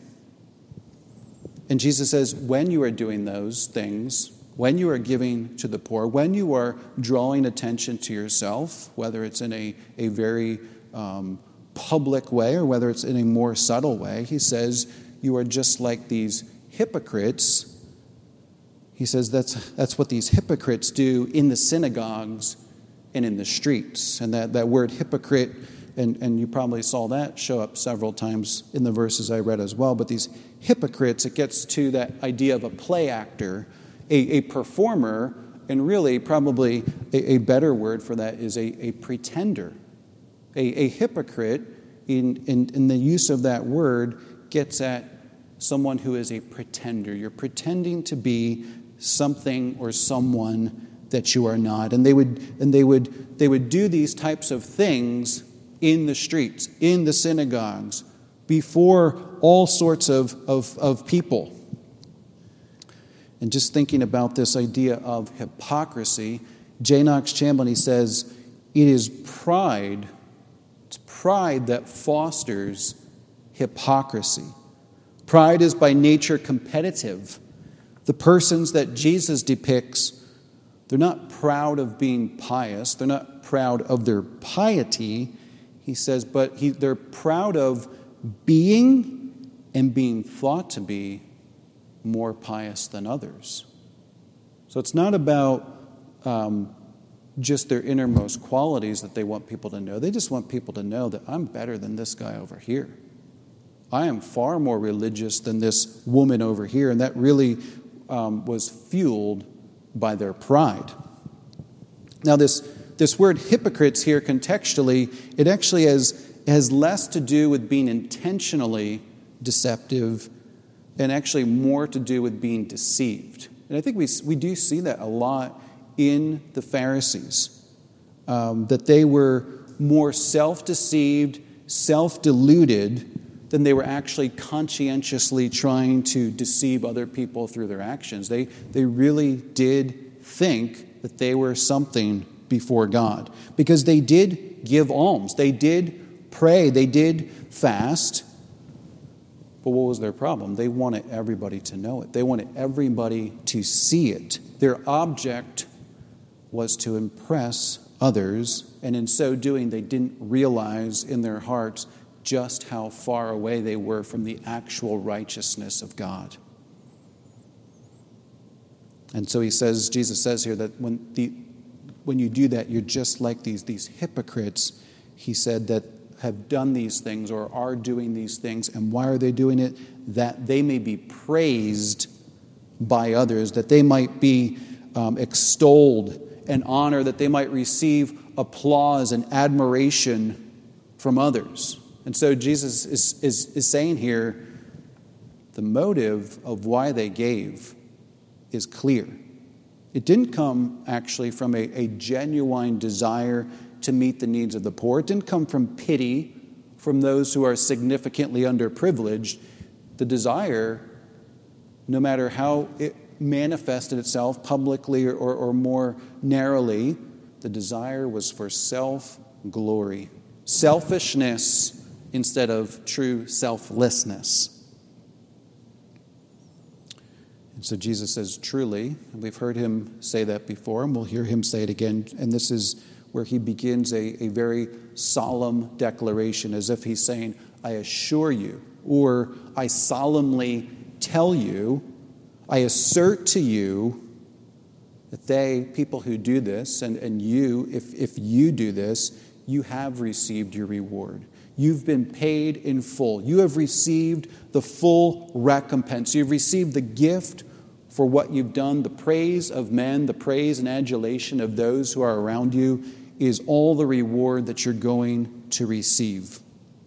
And Jesus says, when you are doing those things, when you are giving to the poor, when you are drawing attention to yourself, whether it's in a, a very um, public way or whether it's in a more subtle way, he says, you are just like these hypocrites. He says that's that's what these hypocrites do in the synagogues and in the streets. And that, that word hypocrite, and, and you probably saw that show up several times in the verses I read as well. But these hypocrites, it gets to that idea of a play actor, a, a performer, and really probably a, a better word for that is a, a pretender. A, a hypocrite, in, in, in the use of that word, gets at someone who is a pretender. You're pretending to be something or someone that you are not. And they would and they would they would do these types of things in the streets, in the synagogues, before all sorts of, of, of people. And just thinking about this idea of hypocrisy, J. Knox Chamberlain, he says, it is pride, it's pride that fosters hypocrisy. Pride is by nature competitive. The persons that Jesus depicts, they're not proud of being pious. They're not proud of their piety, he says, but he, they're proud of being and being thought to be more pious than others. So it's not about um, just their innermost qualities that they want people to know. They just want people to know that I'm better than this guy over here. I am far more religious than this woman over here. And that really um, was fueled by their pride. Now, this, this word hypocrites here contextually, it actually has, has less to do with being intentionally deceptive and actually more to do with being deceived. And I think we, we do see that a lot in the Pharisees, um, that they were more self-deceived, self-deluded, than they were actually conscientiously trying to deceive other people through their actions. They, they really did think that they were something before God, because they did give alms, they did pray, they did fast. But what was their problem? They wanted everybody to know it. They wanted everybody to see it. Their object was to impress others, and in so doing, they didn't realize in their hearts just how far away they were from the actual righteousness of God. And so he says, Jesus says here that when the when you do that, you're just like these, these hypocrites, he said, that have done these things or are doing these things. And why are they doing it? That they may be praised by others, that they might be um, extolled and honored, that they might receive applause and admiration from others. And so Jesus is, is, is saying here, the motive of why they gave is clear. It didn't come actually from a, a genuine desire to meet the needs of the poor. It didn't come from pity from those who are significantly underprivileged. The desire, no matter how it manifested itself publicly or, or, or more narrowly, the desire was for self-glory. Selfishness instead of true selflessness. And so Jesus says, truly, and we've heard him say that before, and we'll hear him say it again, and this is where he begins a, a very solemn declaration, as if he's saying, I assure you, or I solemnly tell you, I assert to you that they, people who do this, and, and you, if, if you do this, you have received your reward. You've been paid in full. You have received the full recompense. You've received the gift for what you've done. The praise of men, the praise and adulation of those who are around you is all the reward that you're going to receive.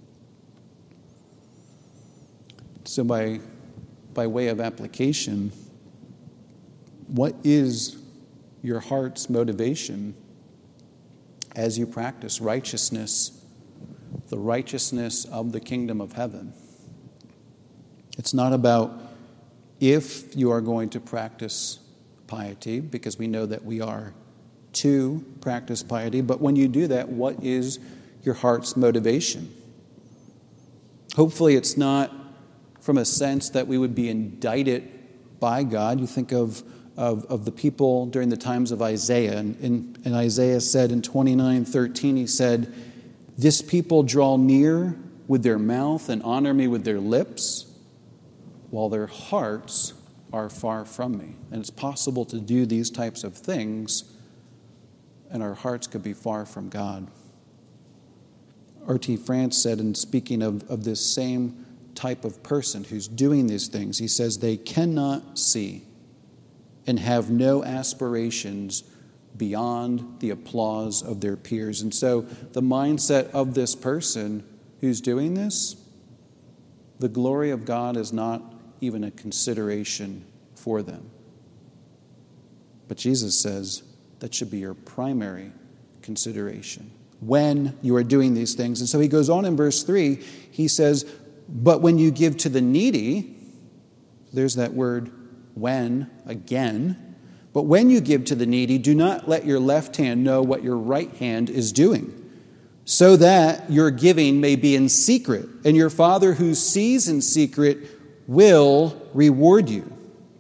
So by, by way of application, what is your heart's motivation as you practice righteousness, the righteousness of the kingdom of heaven? It's not about if you are going to practice piety, because we know that we are to practice piety, but when you do that, what is your heart's motivation? Hopefully it's not from a sense that we would be indicted by God. You think of, of, of the people during the times of Isaiah, and, and, and Isaiah said in twenty-nine thirteen, he said, this people draw near with their mouth and honor me with their lips, while their hearts are far from me. And it's possible to do these types of things, and our hearts could be far from God. R T France said, in speaking of, of this same type of person who's doing these things, he says, they cannot see and have no aspirations beyond the applause of their peers. And so the mindset of this person who's doing this, the glory of God is not even a consideration for them. But Jesus says that should be your primary consideration when you are doing these things. And so he goes on in verse three, he says, but when you give to the needy, there's that word when again, but when you give to the needy, do not let your left hand know what your right hand is doing, so that your giving may be in secret, and your Father who sees in secret will reward you.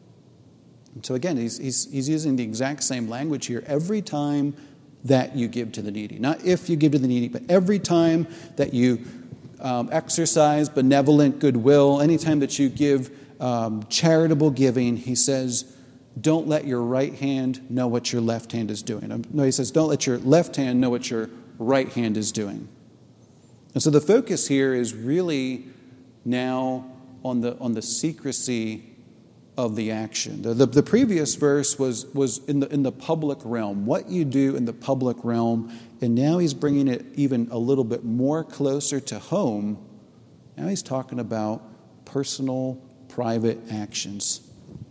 And so again, he's, he's, he's using the exact same language here every time that you give to the needy. Not if you give to the needy, but every time that you um, exercise benevolent goodwill, anytime that you give um, charitable giving, he says, don't let your right hand know what your left hand is doing. No, he says, don't let your left hand know what your right hand is doing. And so the focus here is really now on the on the secrecy of the action. The, the, the previous verse was, was in the in the public realm, what you do in the public realm, and now he's bringing it even a little bit more closer to home. Now he's talking about personal, private actions.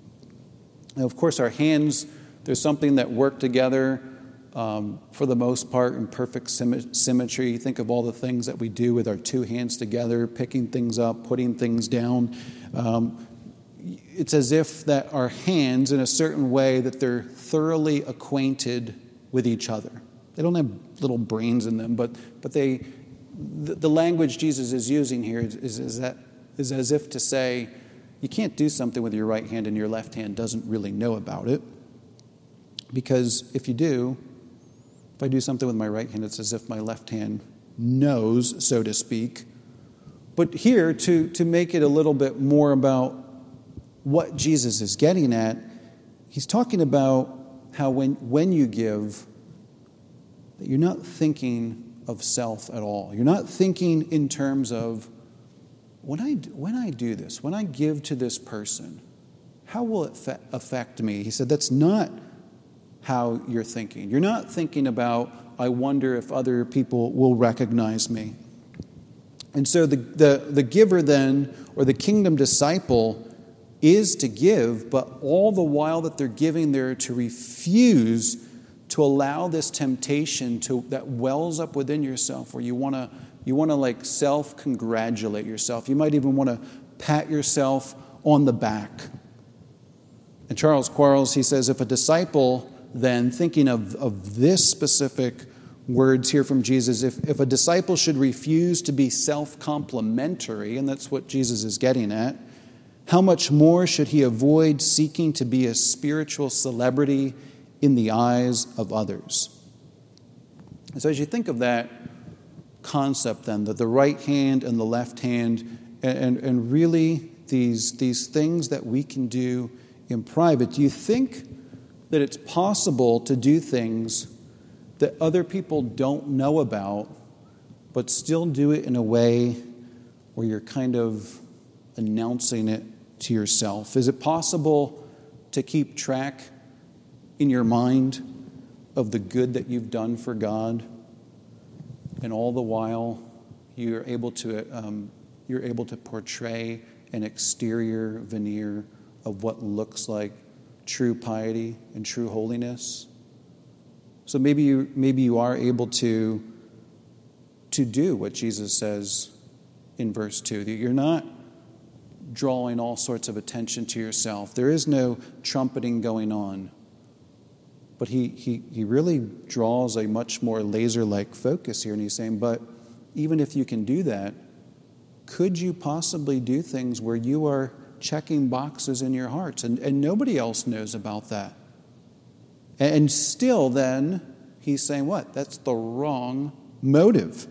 Now, of course, our hands, there's something that work together um, for the most part in perfect sym- symmetry. Think of all the things that we do with our two hands together, picking things up, putting things down. Um, it's as if that our hands, in a certain way, that they're thoroughly acquainted with each other. They don't have little brains in them, but but they, the, the language Jesus is using here is, is, is that is as if to say, you can't do something with your right hand and your left hand doesn't really know about it. Because if you do, if I do something with my right hand, it's as if my left hand knows, so to speak. But here, to, to make it a little bit more about what Jesus is getting at, he's talking about how when, when you give, that you're not thinking of self at all. You're not thinking in terms of, when I, when I do this, when I give to this person, how will it fe- affect me? He said, that's not how you're thinking. You're not thinking about, I wonder if other people will recognize me. And so the, the, the giver then, or the kingdom disciple, is to give, but all the while that they're giving, they're to refuse to allow this temptation to that wells up within yourself, where you want to you want to like self-congratulate yourself. You might even want to pat yourself on the back. And Charles Quarles, he says, if a disciple then, thinking of, of this specific words here from Jesus, if, if a disciple should refuse to be self-complimentary, and that's what Jesus is getting at, how much more should he avoid seeking to be a spiritual celebrity in the eyes of others? And so as you think of that concept then, that the right hand and the left hand, and, and, and really these, these things that we can do in private, do you think that it's possible to do things that other people don't know about, but still do it in a way where you're kind of announcing it to yourself? Is it possible to keep track in your mind of the good that you've done for God, and all the while you're able to um, you're able to portray an exterior veneer of what looks like true piety and true holiness? So maybe you maybe you are able to to do what Jesus says in verse two, that you're not drawing all sorts of attention to yourself. There is no trumpeting going on. But he, he, he really draws a much more laser-like focus here, and he's saying, but even if you can do that, could you possibly do things where you are checking boxes in your hearts, and, and nobody else knows about that? And, and still then, he's saying what? That's the wrong motive.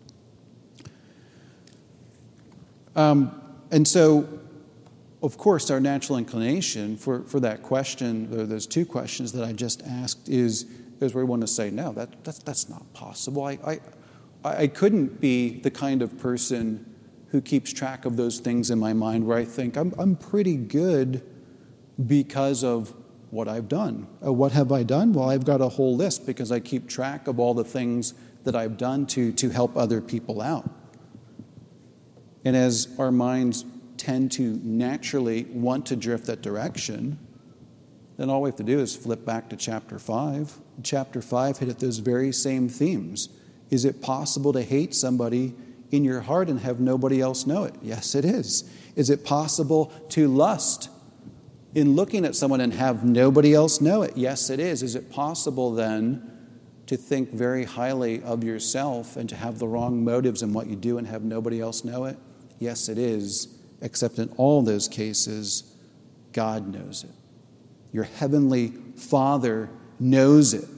Um, and so, of course, our natural inclination for, for that question, or those two questions that I just asked, is, is we want to say, no, that, that's, that's not possible. I, I, I couldn't be the kind of person who keeps track of those things in my mind where I think I'm, I'm pretty good because of what I've done. Uh, what have I done? Well, I've got a whole list because I keep track of all the things that I've done to, to help other people out. And as our minds tend to naturally want to drift that direction, then all we have to do is flip back to chapter five. Chapter five hit at those very same themes. Is it possible to hate somebody in your heart and have nobody else know it? Yes, it is. Is it possible to lust in looking at someone and have nobody else know it? Yes, it is. Is it possible then to think very highly of yourself and to have the wrong motives in what you do and have nobody else know it? Yes, it is. Except in all those cases, God knows it. Your heavenly Father knows it.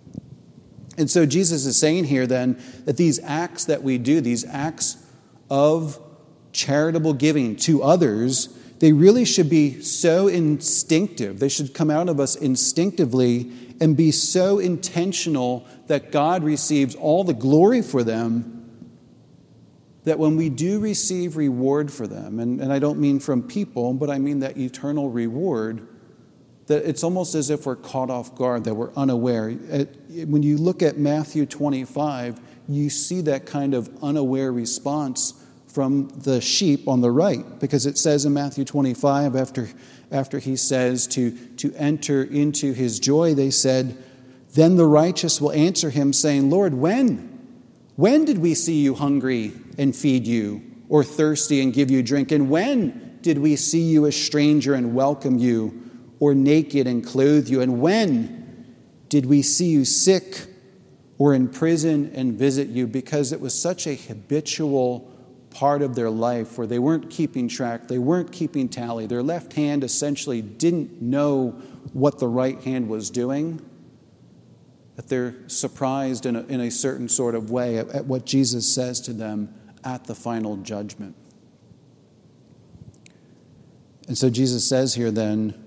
And so Jesus is saying here then that these acts that we do, these acts of charitable giving to others, they really should be so instinctive. They should come out of us instinctively and be so intentional that God receives all the glory for them, that when we do receive reward for them, and, and I don't mean from people, but I mean that eternal reward, that it's almost as if we're caught off guard, that we're unaware. When you look at Matthew twenty-five, you see that kind of unaware response from the sheep on the right, because it says in Matthew twenty-five, after, after he says to, to enter into his joy, they said, then the righteous will answer him saying, Lord, when? When did we see you hungry and feed you, or thirsty and give you drink? And when did we see you a stranger and welcome you, or naked and clothe you? And when did we see you sick or in prison and visit you? Because it was such a habitual part of their life where they weren't keeping track, they weren't keeping tally. Their left hand essentially didn't know what the right hand was doing, that they're surprised in a, in a certain sort of way at, at what Jesus says to them at the final judgment. And so Jesus says here then,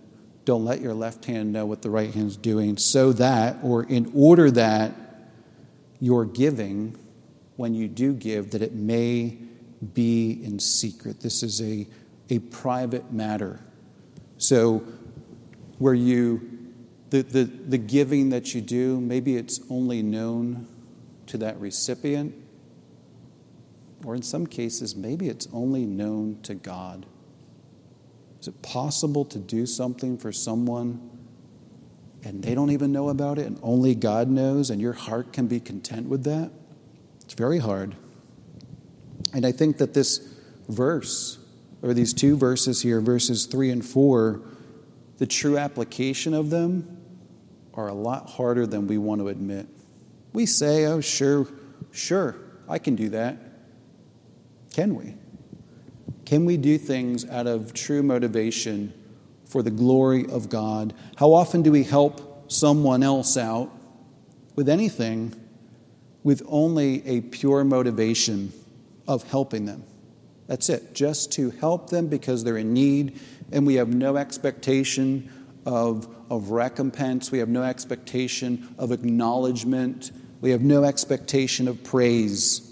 don't let your left hand know what the right hand's doing, so that, or in order that, your giving, when you do give, that it may be in secret. This is a, a private matter. So where you, the, the, the giving that you do, maybe it's only known to that recipient, or in some cases, maybe it's only known to God. Is it possible to do something for someone and they don't even know about it and only God knows, and your heart can be content with that? It's very hard. And I think that this verse, or these two verses here, verses three and four, the true application of them are a lot harder than we want to admit. We say, oh, sure, sure, I can do that. Can we? Can we do things out of true motivation for the glory of God? How often do we help someone else out with anything with only a pure motivation of helping them? That's it, just to help them because they're in need, and we have no expectation of, of recompense. We have no expectation of acknowledgement. We have no expectation of praise.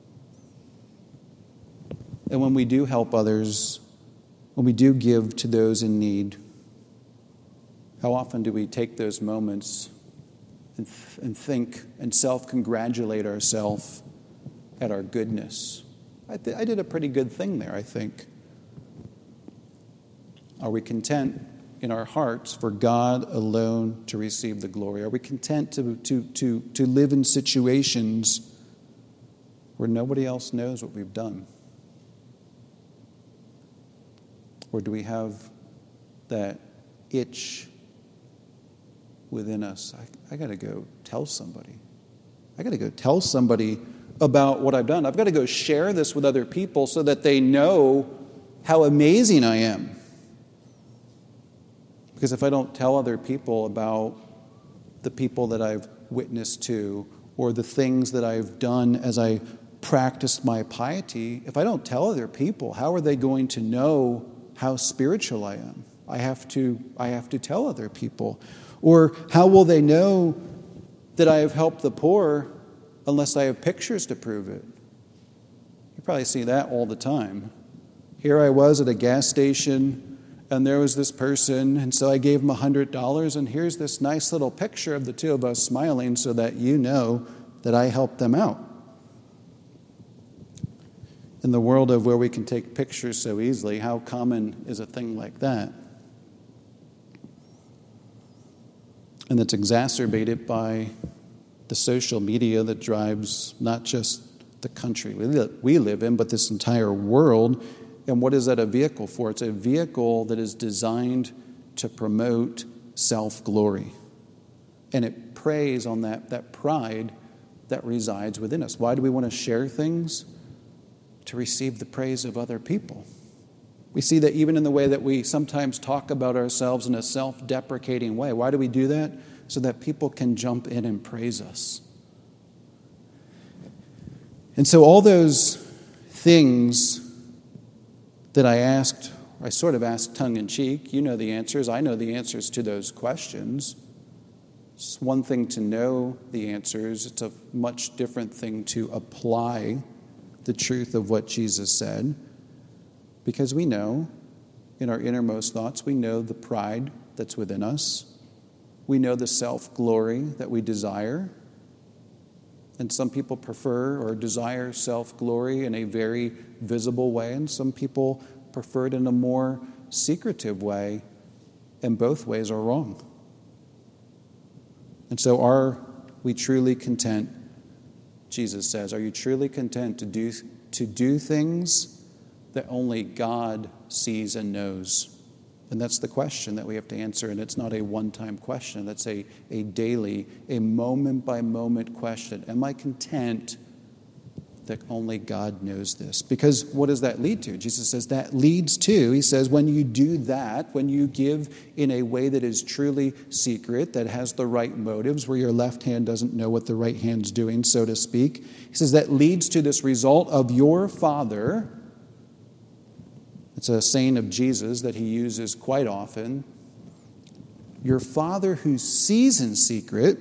And when we do help others, when we do give to those in need, how often do we take those moments and, th- and think and self-congratulate ourselves at our goodness? I, th- I did a pretty good thing there, I think. Are we content in our hearts for God alone to receive the glory? Are we content to, to, to, to live in situations where nobody else knows what we've done? Or do we have that itch within us? I, I got to go tell somebody. I got to go tell somebody about what I've done. I've got to go share this with other people so that they know how amazing I am. Because if I don't tell other people about the people that I've witnessed to, or the things that I've done as I practiced my piety, if I don't tell other people, how are they going to know how spiritual I am? I have to, I have to tell other people. Or how will they know that I have helped the poor unless I have pictures to prove it? You probably see that all the time. Here I was at a gas station, and there was this person, and so I gave him one hundred dollars, and here's this nice little picture of the two of us smiling so that you know that I helped them out. In the world of where we can take pictures so easily, how common is a thing like that? And it's exacerbated by the social media that drives not just the country we live in, but this entire world. And what is that a vehicle for? It's a vehicle that is designed to promote self-glory. And it preys on that, that pride that resides within us. Why do we want to share things? To receive the praise of other people. We see that even in the way that we sometimes talk about ourselves in a self-deprecating way. Why do we do that? So that people can jump in and praise us. And so all those things that I asked, I sort of asked tongue-in-cheek, you know the answers, I know the answers to those questions. It's one thing to know the answers, it's a much different thing to apply the truth of what Jesus said, because we know in our innermost thoughts, we know the pride that's within us. We know the self-glory that we desire. And some people prefer or desire self-glory in a very visible way, and some people prefer it in a more secretive way, and both ways are wrong. And so are we truly content? Jesus says, are you truly content to do, to do things that only God sees and knows? And that's the question that we have to answer, and it's not a one-time question. That's a, a daily, a moment-by-moment question. Am I content that only God knows this? Because what does that lead to? Jesus says that leads to, he says, when you do that, when you give in a way that is truly secret, that has the right motives, where your left hand doesn't know what the right hand's doing, so to speak, he says that leads to this result of your Father. It's a saying of Jesus that he uses quite often. your Father who sees in secret.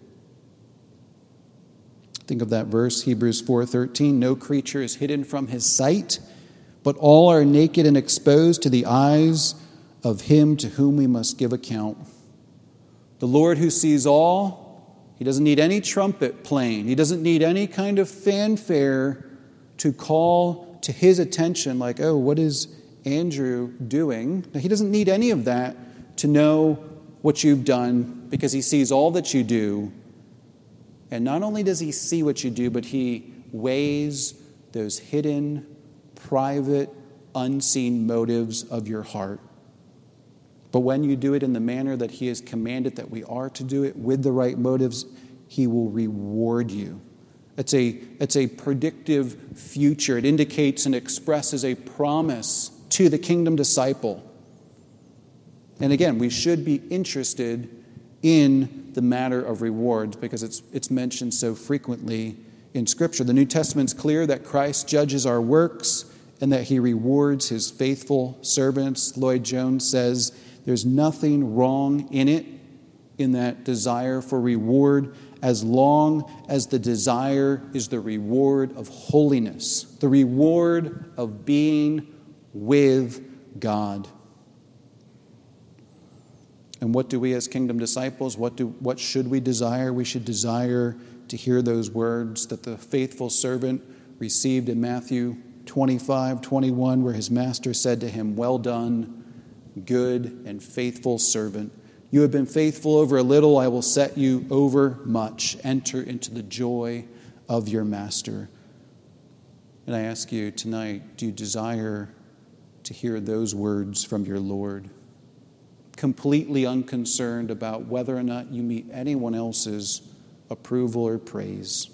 Think of that verse, Hebrews four thirteen. No creature is hidden from his sight, but all are naked and exposed to the eyes of him to whom we must give account. The Lord who sees all, he doesn't need any trumpet playing. He doesn't need any kind of fanfare to call to his attention like, oh, what is Andrew doing? Now, he doesn't need any of that to know what you've done because he sees all that you do. And not only does he see what you do, but he weighs those hidden, private, unseen motives of your heart. But when you do it in the manner that he has commanded that we are to do it, with the right motives, he will reward you. It's a, it's a predictive future. It indicates and expresses a promise to the kingdom disciple. And again, we should be interested in the matter of rewards because it's, it's mentioned so frequently in Scripture. The New Testament's clear that Christ judges our works and that he rewards his faithful servants. Lloyd Jones says there's nothing wrong in it, in that desire for reward, as long as the desire is the reward of holiness, the reward of being with God. And what do we as kingdom disciples, what do what should we desire? We should desire to hear those words that the faithful servant received in Matthew twenty-five, twenty-one, where his master said to him, "Well done, good and faithful servant. You have been faithful over a little, I will set you over much. Enter into the joy of your master." And I ask you tonight, do you desire to hear those words from your Lord? Completely unconcerned about whether or not you meet anyone else's approval or praise.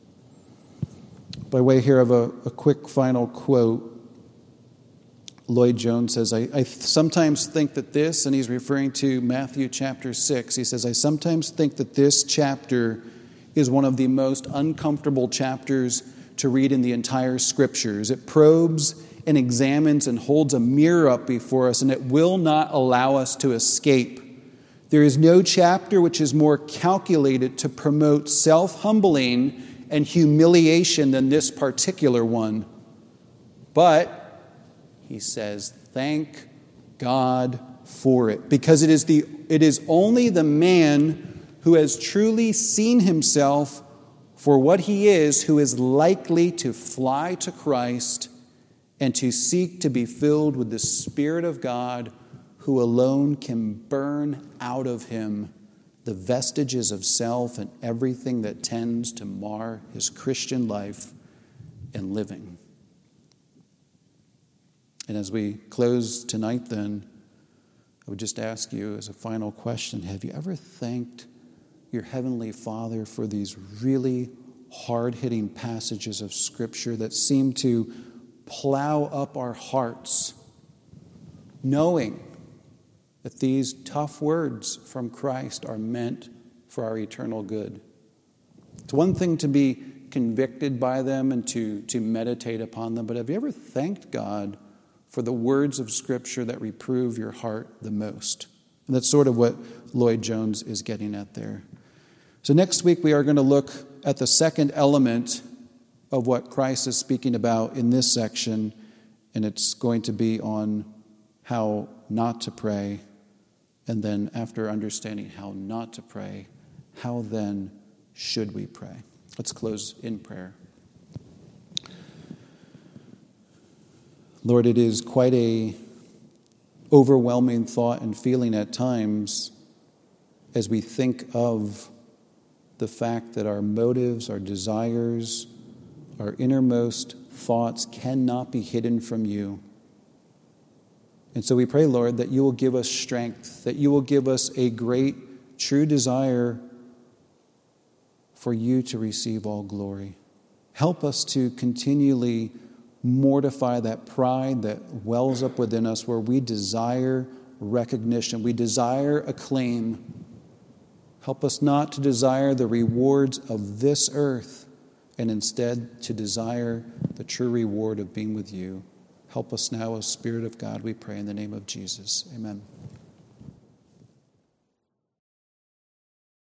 By way here of a, a quick final quote, Lloyd Jones says, I, I sometimes think that this, and he's referring to Matthew chapter six, he says, I sometimes think that this chapter is one of the most uncomfortable chapters to read in the entire Scriptures. It probes and examines and holds a mirror up before us, and it will not allow us to escape. There is no chapter which is more calculated to promote self-humbling and humiliation than this particular one. But, he says, thank God for it, because it is the it is only the man who has truly seen himself for what he is who is likely to fly to Christ and to seek to be filled with the Spirit of God, who alone can burn out of him the vestiges of self and everything that tends to mar his Christian life and living. And as we close tonight then, I would just ask you as a final question, have you ever thanked your Heavenly Father for these really hard-hitting passages of Scripture that seem to plow up our hearts, knowing that these tough words from Christ are meant for our eternal good? It's one thing to be convicted by them and to, to meditate upon them, but have you ever thanked God for the words of Scripture that reprove your heart the most? And that's sort of what Lloyd Jones is getting at there. So next week we are going to look at the second element of what Christ is speaking about in this section, and it's going to be on how not to pray. And then after understanding how not to pray, how then should we pray? Let's close in prayer. Lord, it is quite a overwhelming thought and feeling at times as we think of the fact that our motives, our desires, our innermost thoughts cannot be hidden from you. And so we pray, Lord, that you will give us strength, that you will give us a great, true desire for you to receive all glory. Help us to continually mortify that pride that wells up within us where we desire recognition, we desire acclaim. Help us not to desire the rewards of this earth, and instead to desire the true reward of being with you. Help us now, O Spirit of God, we pray in the name of Jesus. Amen.